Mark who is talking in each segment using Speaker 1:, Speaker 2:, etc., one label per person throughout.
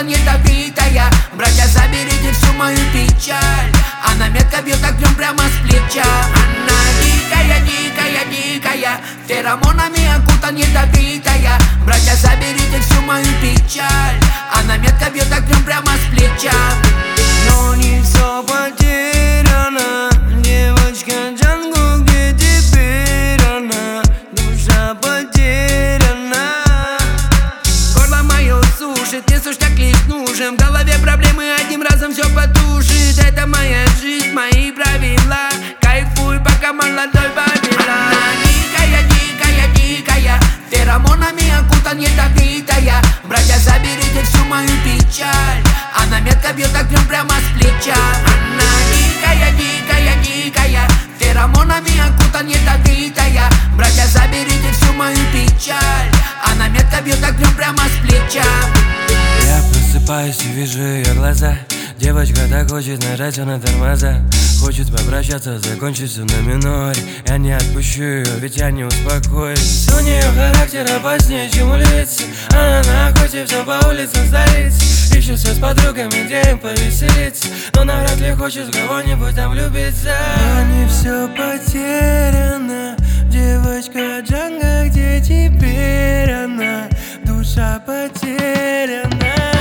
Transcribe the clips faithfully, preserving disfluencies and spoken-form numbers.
Speaker 1: окутан ядовитая. Братья, заберите всю мою печаль. Она метко бьет огнем прямо с плеча. Она дикая, дикая, дикая, феромонами окутан ядовитая. Братья, заберите всю мою печаль. Она метко бьет огнем прямо с плеча.
Speaker 2: Но не все потеряно, девочка Джанго, где теперь она? Душа потеряна.
Speaker 1: Горло мое сушит, не сушь так лишь нужен. В голове проблемы одним разом все потушит. Это моя жизнь, мои правила. Кайфуй, пока молодой побила. Она дикая, дикая, дикая, феромонами окутан ядовитая. Братья, заберите всю мою печаль. Она метко бьет огнем прямо с плеча. Она дикая, дикая, дикая, феромонами окутан ядовитая. Братья, заберите всю мою печаль. Она метко бьет огнем прямо с плеча.
Speaker 2: Я просыпаюсь и вижу ее глаза. Девочка так хочет нажать на тормоза. Хочет попрощаться, закончить все на миноре. Я не отпущу ее, ведь я не успокоюсь. У нее характер опаснее, чем у улицы. Она на охоте, все по улицам столицы. Ищет все с подругами, где им повеселиться. Но навряд ли хочет в кого-нибудь там влюбиться. Но не все потеряно, девочка Джанго, где теперь она? Душа потеряна.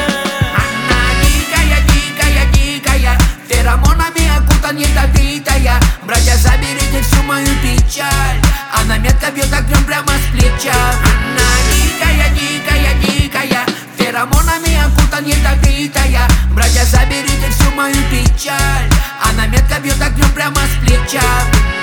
Speaker 1: Феромонами окутан ядовитая. Братья, заберите всю мою печаль. Она метко бьет огнем прямо с плеча. Она дикая, дикая, дикая, феромонами окутан ядовитая. Братья, заберите всю мою печаль. Она метко бьет огнем прямо с плеча.